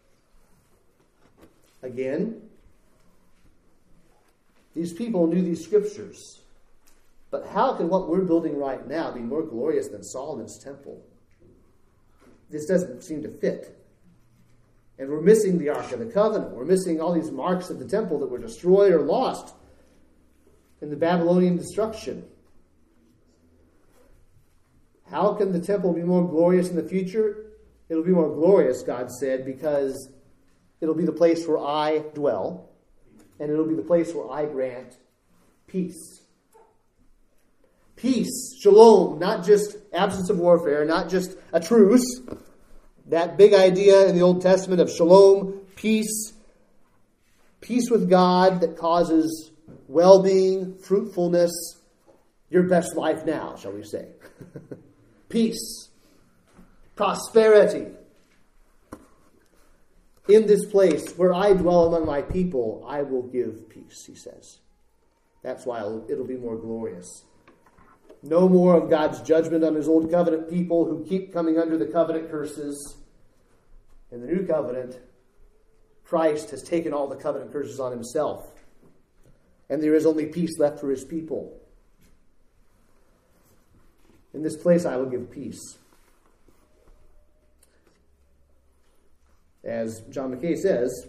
Again, these people knew these scriptures, but how can what we're building right now be more glorious than Solomon's temple? This doesn't seem to fit. And we're missing the Ark of the Covenant. We're missing all these marks of the temple that were destroyed or lost in the Babylonian destruction. How can the temple be more glorious in the future? It'll be more glorious, God said, because it'll be the place where I dwell, and it'll be the place where I grant peace. Peace, shalom, not just absence of warfare, not just a truce. That big idea in the Old Testament of shalom, peace with God that causes well-being, fruitfulness, your best life now, shall we say. Peace, prosperity. In this place where I dwell among my people, I will give peace, he says. That's why it'll be more glorious. No more of God's judgment on his old covenant people who keep coming under the covenant curses. In the new covenant, Christ has taken all the covenant curses on himself. And there is only peace left for his people. In this place I will give peace. As John McKay says,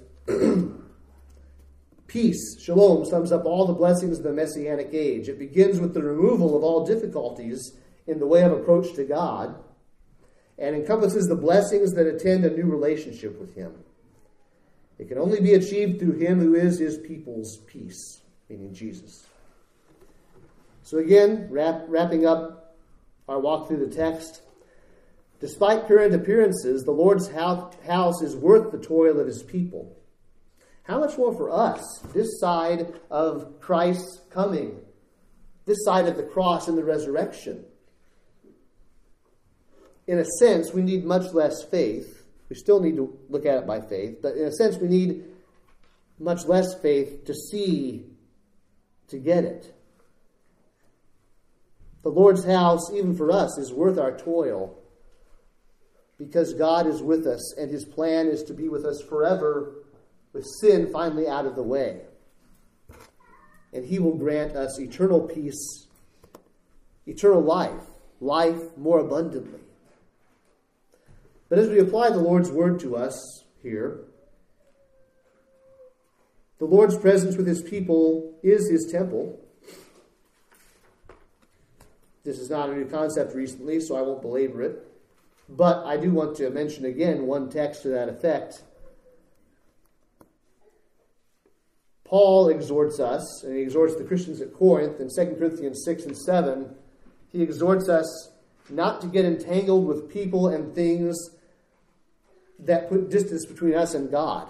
peace, shalom, sums up all the blessings of the Messianic age. It begins with the removal of all difficulties in the way of approach to God and encompasses the blessings that attend a new relationship with him. It can only be achieved through him who is his people's peace, meaning Jesus. So again, wrapping up our walk through the text, despite current appearances, the Lord's house is worth the toil of his people. How much more for us, this side of Christ's coming, this side of the cross and the resurrection? In a sense, we need much less faith. We still need to look at it by faith, but in a sense, we need much less faith to see, to get it. The Lord's house, even for us, is worth our toil because God is with us and his plan is to be with us forever with sin finally out of the way. And he will grant us eternal peace, eternal life, life more abundantly. But as we apply the Lord's word to us here, the Lord's presence with his people is his temple. This is not a new concept recently, so I won't belabor it. But I do want to mention again one text to that effect. Paul exhorts us, and he exhorts the Christians at Corinth in 2 Corinthians 6 and 7. He exhorts us not to get entangled with people and things that put distance between us and God.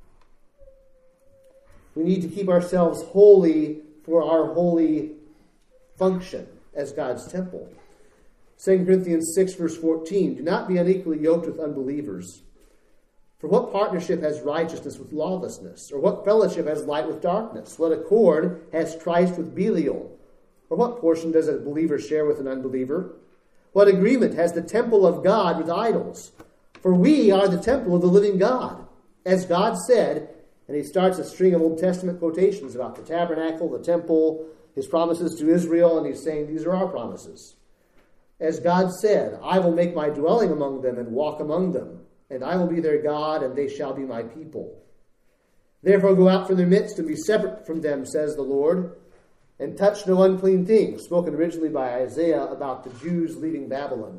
We need to keep ourselves holy for our holy function as God's temple. 2 Corinthians 6 verse 14, do not be unequally yoked with unbelievers. For what partnership has righteousness with lawlessness? Or what fellowship has light with darkness? What accord has Christ with Belial? Or what portion does a believer share with an unbeliever? What agreement has the temple of God with idols? For we are the temple of the living God. As God said, and he starts a string of Old Testament quotations about the tabernacle, the temple, his promises to Israel, and he's saying these are our promises. As God said, I will make my dwelling among them and walk among them, and I will be their God, and they shall be my people. Therefore go out from their midst and be separate from them, says the Lord, and touch no unclean thing, spoken originally by Isaiah about the Jews leaving Babylon.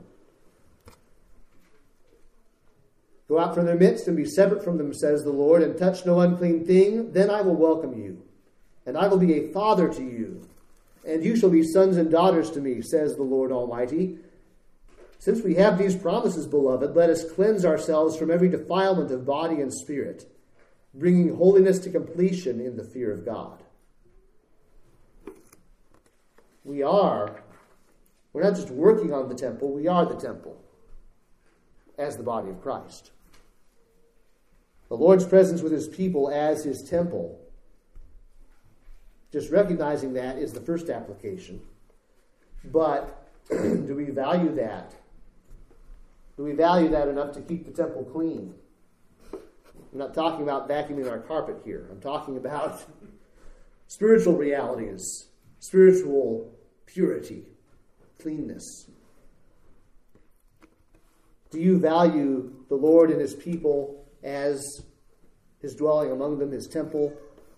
Go out from their midst and be separate from them, says the Lord, and touch no unclean thing. Then I will welcome you, and I will be a father to you, and you shall be sons and daughters to me, says the Lord Almighty. Since we have these promises, beloved, let us cleanse ourselves from every defilement of body and spirit, bringing holiness to completion in the fear of God. We're not just working on the temple, we are the temple as the body of Christ. The Lord's presence with his people as his temple. Just recognizing that is the first application. But do we value that? Do we value that enough to keep the temple clean? I'm not talking about vacuuming our carpet here. I'm talking about spiritual realities, spiritual purity, cleanness. Do you value the Lord and his people as his dwelling among them, his temple?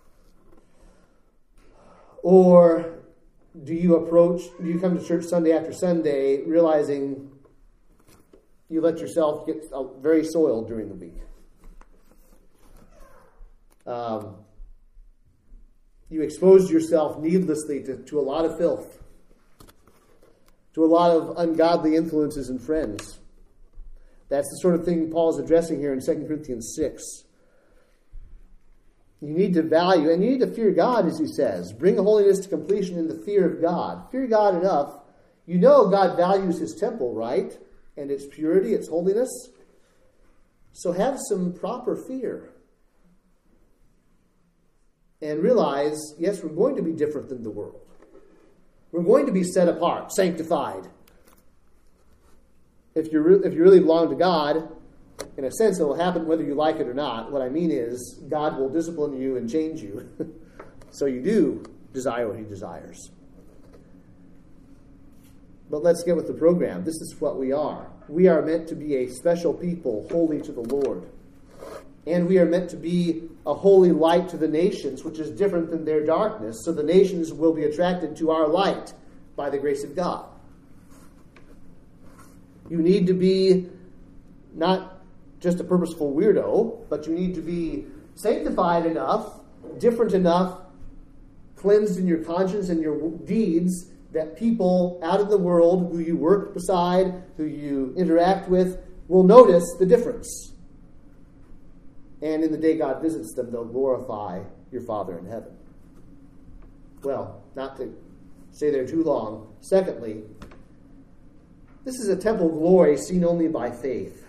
Or do you come to church Sunday after Sunday realizing you let yourself get very soiled during the week? You exposed yourself needlessly to a lot of filth, to a lot of ungodly influences and friends. That's the sort of thing Paul's addressing here in 2 Corinthians 6. You need to value, and you need to fear God, as he says. Bring holiness to completion in the fear of God. Fear God enough. You know God values his temple, right? And its purity, its holiness. So have some proper fear. And realize, yes, we're going to be different than the world. We're going to be set apart, sanctified. If you really belong to God, in a sense, it will happen whether you like it or not. What I mean is, God will discipline you and change you. So you do desire what he desires. But let's get with the program. This is what we are. We are meant to be a special people, holy to the Lord. And we are meant to be a holy light to the nations, which is different than their darkness. So the nations will be attracted to our light by the grace of God. You need to be not just a purposeful weirdo, but you need to be sanctified enough, different enough, cleansed in your conscience and your deeds, that people out in the world who you work beside, who you interact with, will notice the difference. And in the day God visits them, they'll glorify your Father in heaven. Well, not to stay there too long. Secondly, this is a temple glory seen only by faith.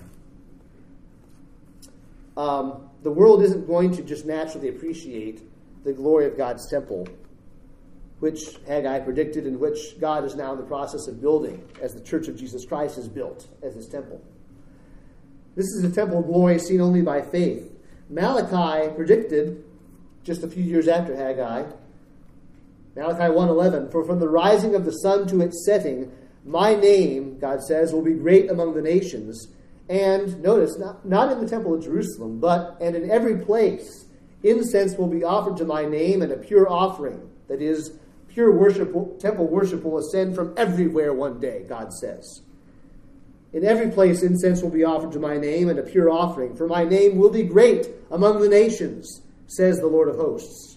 The world isn't going to just naturally appreciate the glory of God's temple, which Haggai predicted and which God is now in the process of building as the Church of Jesus Christ is built as his temple. This is a temple glory seen only by faith. Malachi predicted, just a few years after Haggai, Malachi 1:11, for from the rising of the sun to its setting, my name, God says, will be great among the nations. And notice, not in the temple of Jerusalem, and in every place, incense will be offered to my name and a pure offering, that is, pure temple worship will ascend from everywhere one day, God says. In every place incense will be offered to my name, and a pure offering, for my name will be great among the nations, says the Lord of hosts.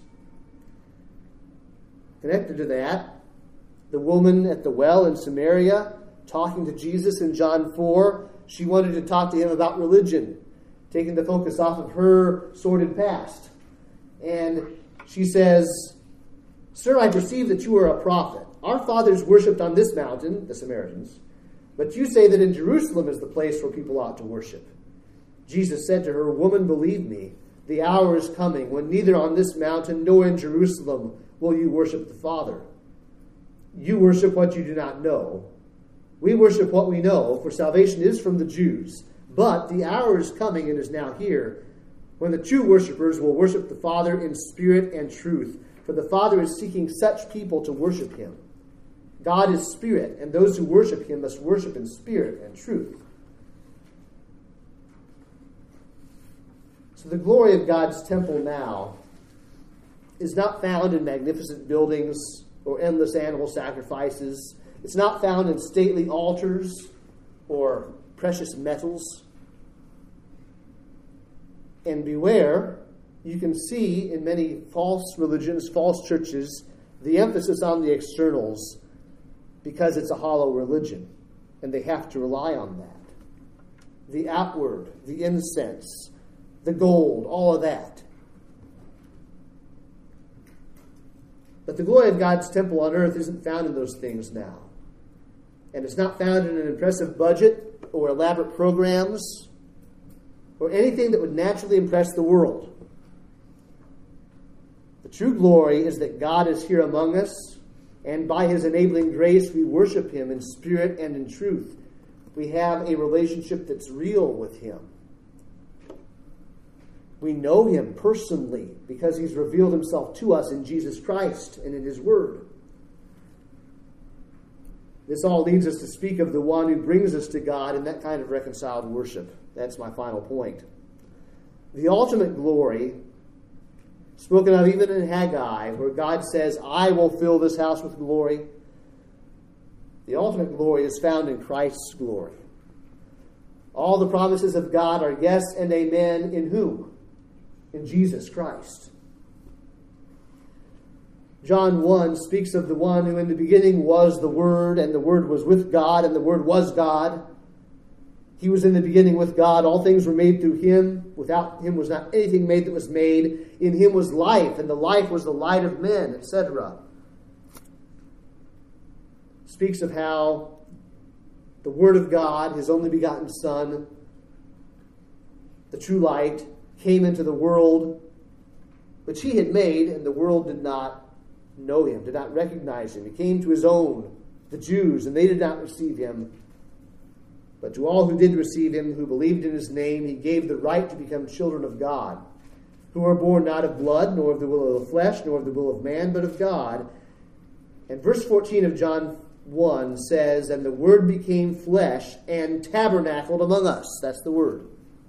Connected to that, the woman at the well in Samaria, talking to Jesus in John 4, she wanted to talk to him about religion, taking the focus off of her sordid past. And she says, "Sir, I perceive that you are a prophet. Our fathers worshipped on this mountain," the Samaritans, "but you say that in Jerusalem is the place where people ought to worship." Jesus said to her, "Woman, believe me, the hour is coming when neither on this mountain nor in Jerusalem will you worship the Father. You worship what you do not know. We worship what we know, for salvation is from the Jews. But the hour is coming and is now here, when the true worshipers will worship the Father in spirit and truth, for the Father is seeking such people to worship him. God is spirit, and those who worship him must worship in spirit and truth." So the glory of God's temple now is not found in magnificent buildings or endless animal sacrifices. It's not found in stately altars or precious metals. And beware, you can see in many false religions, false churches, the emphasis on the externals because it's a hollow religion, and they have to rely on that. The outward, the incense, the gold, all of that. But the glory of God's temple on earth isn't found in those things now. And it's not found in an impressive budget or elaborate programs or anything that would naturally impress the world. The true glory is that God is here among us, and by his enabling grace, we worship him in spirit and in truth. We have a relationship that's real with him. We know him personally because he's revealed himself to us in Jesus Christ and in his word. This all leads us to speak of the one who brings us to God in that kind of reconciled worship. That's my final point. The ultimate glory, spoken of even in Haggai, where God says, "I will fill this house with glory." The ultimate glory is found in Christ's glory. All the promises of God are yes and amen in whom? In Jesus Christ. John 1 speaks of the one who in the beginning was the Word, and the Word was with God, and the Word was God. He was in the beginning with God. All things were made through him. Without him was not anything made that was made. In him was life, and the life was the light of men, etc. Speaks of how the Word of God, his only begotten Son, the true light, came into the world, which he had made, and the world did not know him, did not recognize him. He came to his own, the Jews, and they did not receive him. But to all who did receive him, who believed in his name, he gave the right to become children of God, who are born not of blood, nor of the will of the flesh, nor of the will of man, but of God. And verse 14 of John 1 says, "And the Word became flesh and tabernacled among us." That's the Word.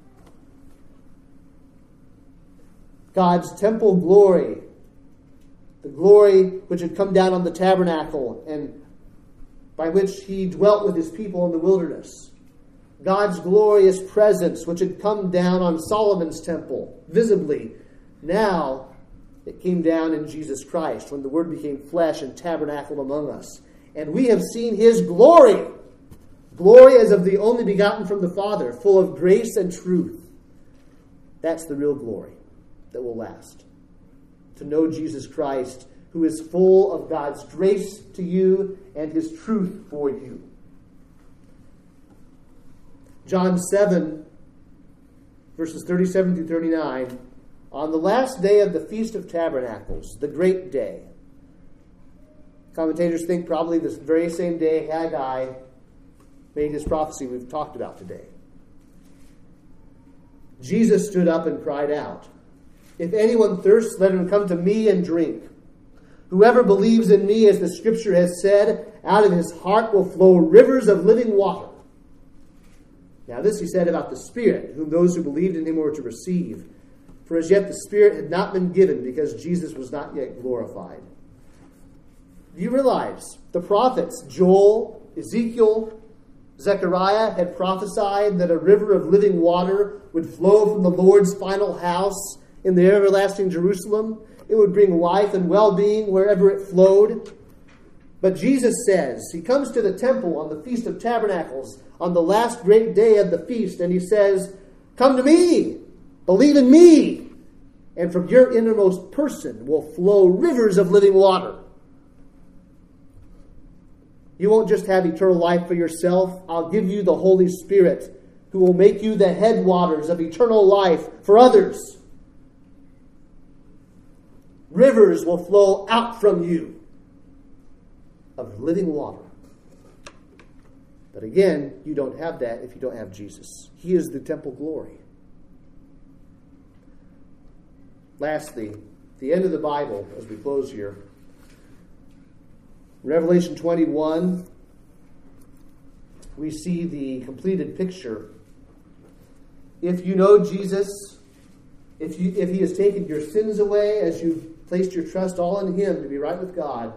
God's temple glory, the glory which had come down on the tabernacle and by which he dwelt with his people in the wilderness. God's glorious presence which had come down on Solomon's temple visibly. Now it came down in Jesus Christ when the Word became flesh and tabernacled among us. And we have seen his glory. Glory as of the only begotten from the Father, full of grace and truth. That's the real glory that will last. To know Jesus Christ, who is full of God's grace to you and his truth for you. John 7, verses 37 through 39. On the last day of the Feast of Tabernacles, the great day. Commentators think probably this very same day Haggai made his prophecy we've talked about today. Jesus stood up and cried out, "If anyone thirsts, let him come to me and drink. Whoever believes in me, as the Scripture has said, out of his heart will flow rivers of living water." Now this he said about the Spirit, whom those who believed in him were to receive. For as yet the Spirit had not been given, because Jesus was not yet glorified. Do you realize the prophets, Joel, Ezekiel, Zechariah, had prophesied that a river of living water would flow from the Lord's final house in the everlasting Jerusalem? It would bring life and well-being wherever it flowed. But Jesus says, he comes to the temple on the Feast of Tabernacles, on the last great day of the feast, and he says, "Come to me, believe in me, and from your innermost person will flow rivers of living water." You won't just have eternal life for yourself. I'll give you the Holy Spirit, who will make you the headwaters of eternal life for others. Rivers will flow out from you of living water. But again, you don't have that if you don't have Jesus. He is the temple glory. Lastly, the end of the Bible, as we close here. Revelation 21, we see the completed picture. If you know Jesus, if he has taken your sins away, as you've placed your trust all in him to be right with God,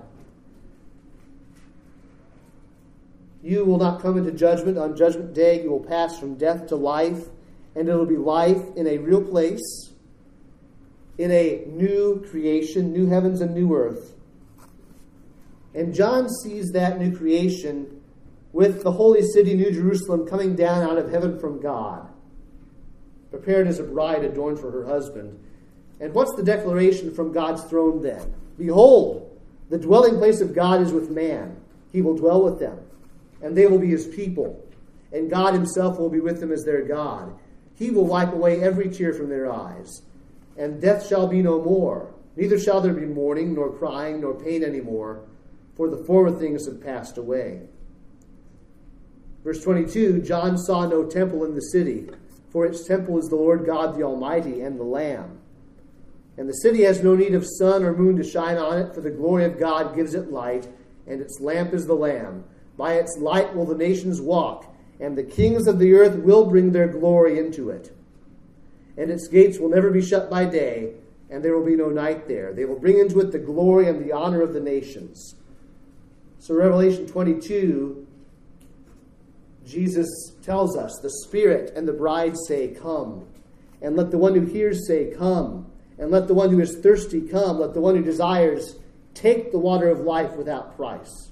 you will not come into judgment on Judgment Day. You will pass from death to life, and it will be life in a real place, in a new creation, new heavens and new earth. And John sees that new creation with the holy city, New Jerusalem, coming down out of heaven from God, prepared as a bride adorned for her husband. And what's the declaration from God's throne then? "Behold, the dwelling place of God is with man. He will dwell with them, and they will be his people. And God himself will be with them as their God. He will wipe away every tear from their eyes. And death shall be no more. Neither shall there be mourning, nor crying, nor pain any more, for the former things have passed away." Verse 22, "John saw no temple in the city, for its temple is the Lord God the Almighty and the Lamb. And the city has no need of sun or moon to shine on it, for the glory of God gives it light, and its lamp is the Lamb. By its light will the nations walk, and the kings of the earth will bring their glory into it. And its gates will never be shut by day, and there will be no night there. They will bring into it the glory and the honor of the nations." So Revelation 22, Jesus tells us, the Spirit and the bride say, "Come." And let the one who hears say, "Come." And let the one who is thirsty come. Let the one who desires take the water of life without price.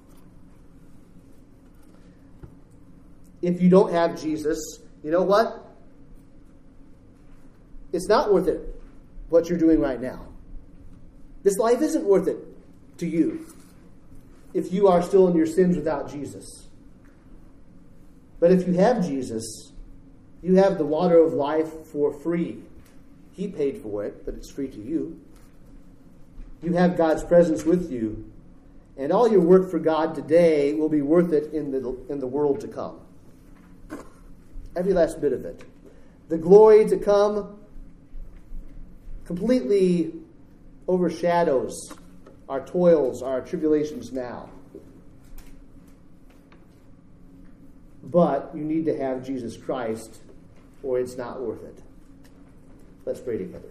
If you don't have Jesus, you know what? It's not worth it, what you're doing right now. This life isn't worth it to you if you are still in your sins without Jesus. But if you have Jesus, you have the water of life for free. He paid for it, but it's free to you. You have God's presence with you, and all your work for God today will be worth it in the world to come. Every last bit of it. The glory to come completely overshadows our toils, our tribulations now. But you need to have Jesus Christ, or it's not worth it. Let's pray together.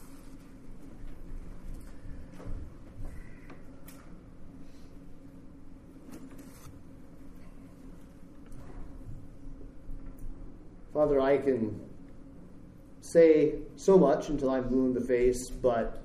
Father, I can say so much until I'm blue in the face, but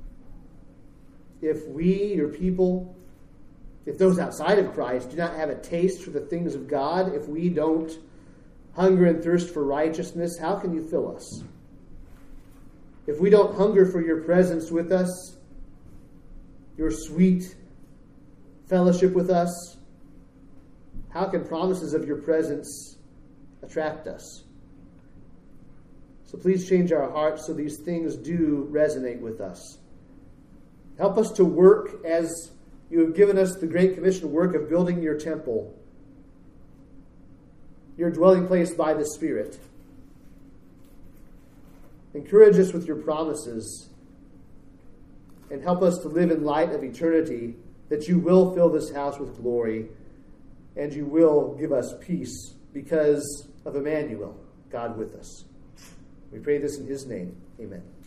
if we, your people, if those outside of Christ do not have a taste for the things of God, if we don't hunger and thirst for righteousness, how can you fill us? If we don't hunger for your presence with us, your sweet fellowship with us, how can promises of your presence attract us? So please change our hearts so these things do resonate with us. Help us to work as you have given us the Great Commission work of building your temple, your dwelling place by the Spirit. Encourage us with your promises and help us to live in light of eternity, that you will fill this house with glory and you will give us peace because of Emmanuel, God with us. We pray this in his name. Amen.